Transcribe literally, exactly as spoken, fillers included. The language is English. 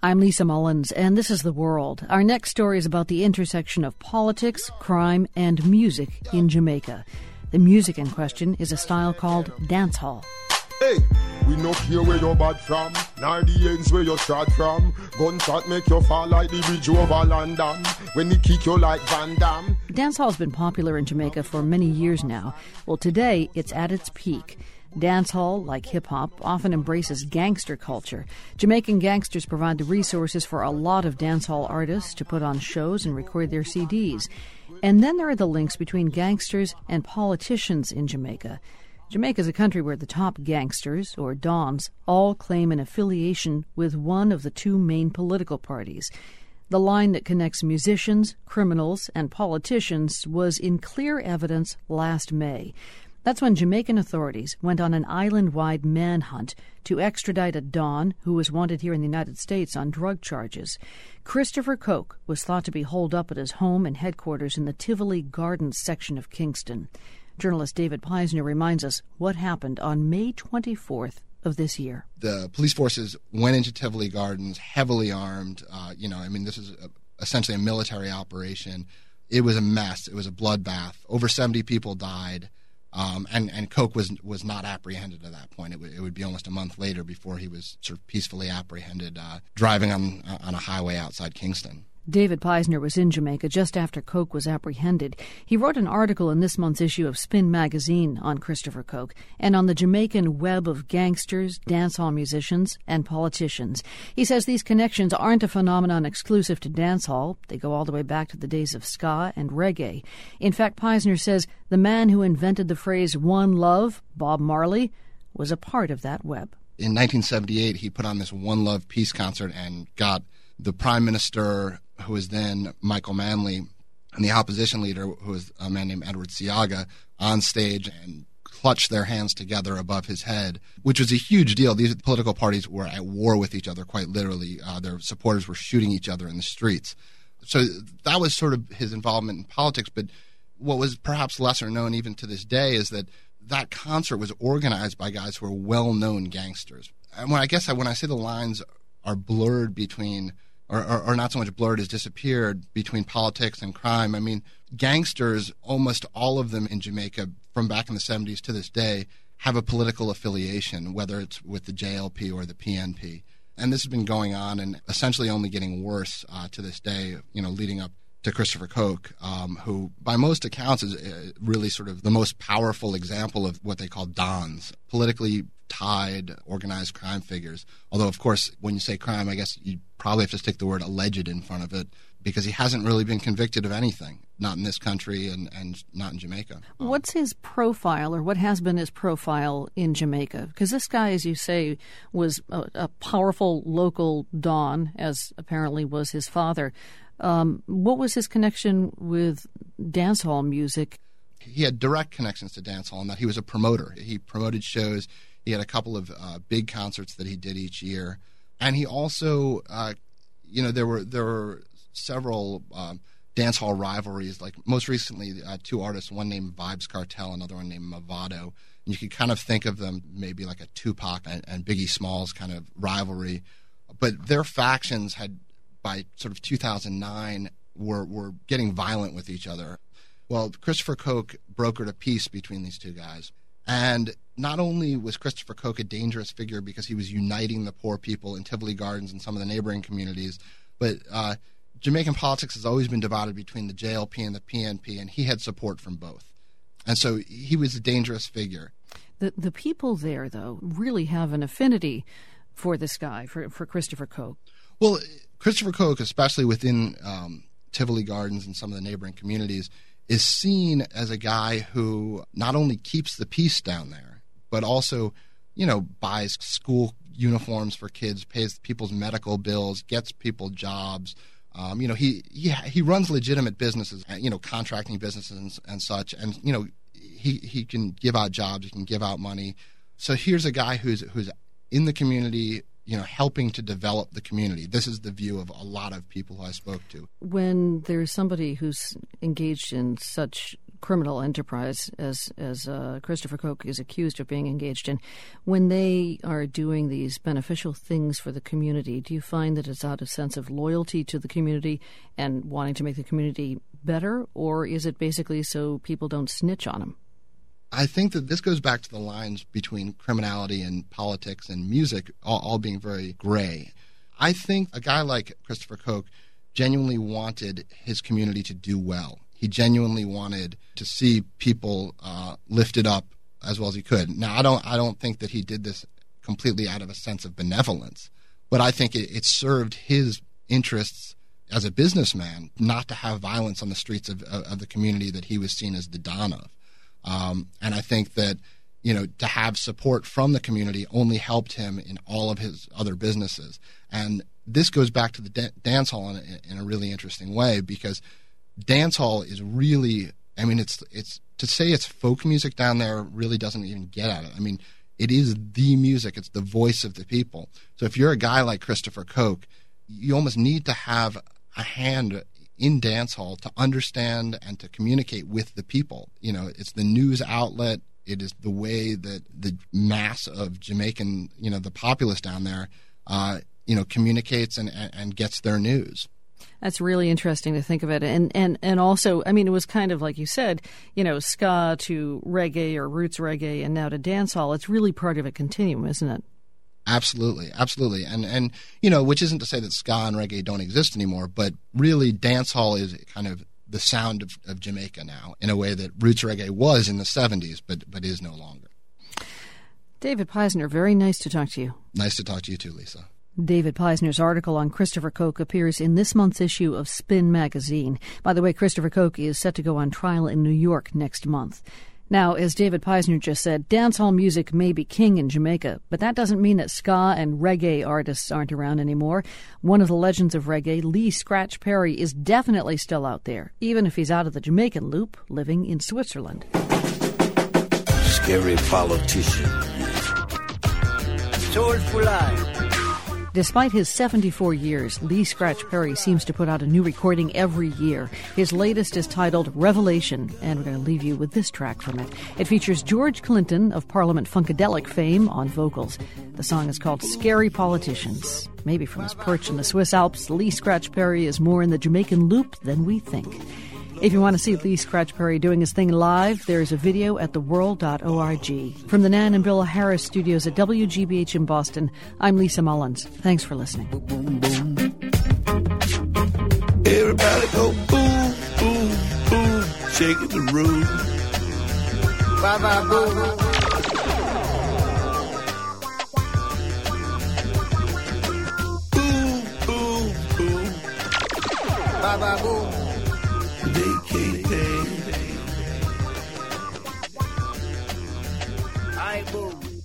I'm Lisa Mullins, and this is The World. Our next story is about the intersection of politics, crime, and music in Jamaica. The music in question is a style called dancehall. Hey, we no care where you're bad from, nor the ends where you start from. Gunshot make you fall like the bridge over London, when they kick you like Van Damme. Dancehall's been popular in Jamaica for many years now. Well, today it's at its peak. Dancehall, like hip-hop, often embraces gangster culture. Jamaican gangsters provide the resources for a lot of dancehall artists to put on shows and record their C Ds. And then there are the links between gangsters and politicians in Jamaica. Jamaica is a country where the top gangsters, or dons, all claim an affiliation with one of the two main political parties. The line that connects musicians, criminals, and politicians was in clear evidence last May. That's when Jamaican authorities went on an island-wide manhunt to extradite a don who was wanted here in the United States on drug charges. Christopher Coke was thought to be holed up at his home and headquarters in the Tivoli Gardens section of Kingston. Journalist David Peisner reminds us what happened on May twenty-fourth of this year. The police forces went into Tivoli Gardens heavily armed. Uh, you know, I mean, this is a, essentially a military operation. It was a mess. It was a bloodbath. Over seventy people died. Um, and, and Coke was was not apprehended at that point. It, w- it would be almost a month later before he was sort of peacefully apprehended uh, driving on on a highway outside Kingston. David Peisner was in Jamaica just after Coke was apprehended. He wrote an article in this month's issue of Spin magazine on Christopher Coke and on the Jamaican web of gangsters, dancehall musicians, and politicians. He says these connections aren't a phenomenon exclusive to dancehall. They go all the way back to the days of ska and reggae. In fact, Peisner says the man who invented the phrase "One Love," Bob Marley, was a part of that web. In nineteen seventy-eight, he put on this One Love peace concert and got the prime minister, who was then Michael Manley, and the opposition leader, who was a man named Edward Seaga, on stage and clutched their hands together above his head, which was a huge deal. These political parties were at war with each other, quite literally. Uh, their supporters were shooting each other in the streets. So that was sort of his involvement in politics. But what was perhaps lesser known even to this day is that that concert was organized by guys who were well-known gangsters. And when I guess I, when I say the lines are blurred between Or, or, or not so much blurred as disappeared between politics and crime. I mean, gangsters, almost all of them in Jamaica from back in the seventies to this day, have a political affiliation, whether it's with the J L P or the P N P. And this has been going on and essentially only getting worse uh, to this day, you know, leading up to Christopher Coke, um, who by most accounts is uh, really sort of the most powerful example of what they call dons, politically tied, organized crime figures. Although, of course, when you say crime, I guess you probably have to stick the word alleged in front of it because he hasn't really been convicted of anything, not in this country and, and not in Jamaica. What's his profile, or what has been his profile in Jamaica? Because this guy, as you say, was a, a powerful local don, as apparently was his father. Um, what was his connection with dancehall music? He had direct connections to dancehall in that he was a promoter. He promoted shows. He had a couple of uh, big concerts that he did each year. And he also, uh, you know, there were there were several um, dancehall rivalries. Like most recently, uh, two artists, one named Vybz Kartel, another one named Mavado. And you could kind of think of them maybe like a Tupac and, and Biggie Smalls kind of rivalry. But their factions had, by sort of two thousand nine, were, were getting violent with each other. Well, Christopher Coke brokered a peace between these two guys. And not only was Christopher Coke a dangerous figure because he was uniting the poor people in Tivoli Gardens and some of the neighboring communities, but uh, Jamaican politics has always been divided between the J L P and the P N P, and he had support from both. And so he was a dangerous figure. The the people there, though, really have an affinity for this guy, for, for Christopher Coke. Well, Christopher Coke, especially within um, Tivoli Gardens and some of the neighboring communities, is seen as a guy who not only keeps the peace down there, but also, you know, buys school uniforms for kids, pays people's medical bills, gets people jobs. Um, you know, he, he he runs legitimate businesses, you know, contracting businesses and, and such. And, you know, he, he can give out jobs, he can give out money. So here's a guy who's who's in the community, you know, helping to develop the community. This is the view of a lot of people who I spoke to. When there's somebody who's engaged in such criminal enterprise, as as uh, Christopher Koch is accused of being engaged in, when they are doing these beneficial things for the community, do you find that it's out of sense of loyalty to the community and wanting to make the community better, or is it basically so people don't snitch on them? I think that this goes back to the lines between criminality and politics and music all, all being very gray. I think a guy like Christopher Koch genuinely wanted his community to do well. He genuinely wanted to see people uh, lifted up as well as he could. Now, I don't, I don't think that he did this completely out of a sense of benevolence, but I think it, it served his interests as a businessman not to have violence on the streets of, of, of the community that he was seen as the don of. Um, and I think that, you know, to have support from the community only helped him in all of his other businesses. And this goes back to the da- dance hall in a, in a really interesting way, because dance hall is really, I mean, it's it's to say it's folk music down there really doesn't even get at it. I mean, it is the music. It's the voice of the people. So if you're a guy like Christopher Koch, you almost need to have a hand in dance hall to understand and to communicate with the people. You know, it's the news outlet. It is the way that the mass of Jamaican, you know, the populace down there, uh, you know, communicates and, and gets their news. That's really interesting to think of it. And, and, and also, I mean, it was kind of like you said, you know, ska to reggae or roots reggae and now to dance hall. It's really part of a continuum, isn't it? Absolutely, absolutely. And, and you know, which isn't to say that ska and reggae don't exist anymore, but really dance hall is kind of the sound of, of Jamaica now in a way that roots reggae was in the seventies, but but is no longer. David Peisner, very nice to talk to you. Nice to talk to you too, Lisa. David Peisner's article on Christopher Koch appears in this month's issue of Spin magazine. By the way, Christopher Koch is set to go on trial in New York next month. Now, as David Peisner just said, dancehall music may be king in Jamaica, but that doesn't mean that ska and reggae artists aren't around anymore. One of the legends of reggae, Lee Scratch Perry, is definitely still out there, even if he's out of the Jamaican loop, living in Switzerland. Scary politician. Soulful eye. Despite his seventy-four years, Lee Scratch Perry seems to put out a new recording every year. His latest is titled Revelation, and we're going to leave you with this track from it. It features George Clinton of Parliament Funkadelic fame on vocals. The song is called Scary Politicians. Maybe from his perch in the Swiss Alps, Lee Scratch Perry is more in the Jamaican loop than we think. If you want to see Lee Scratch Perry doing his thing live, there's a video at the world dot org. From the Nan and Bill Harris studios at W G B H in Boston, I'm Lisa Mullins. Thanks for listening. Boom, boom, boom. Everybody go boom, boom, boom, shaking the room. Bye bye boom. Boom, boom, boom. Bye bye boom. Vacating. I boom.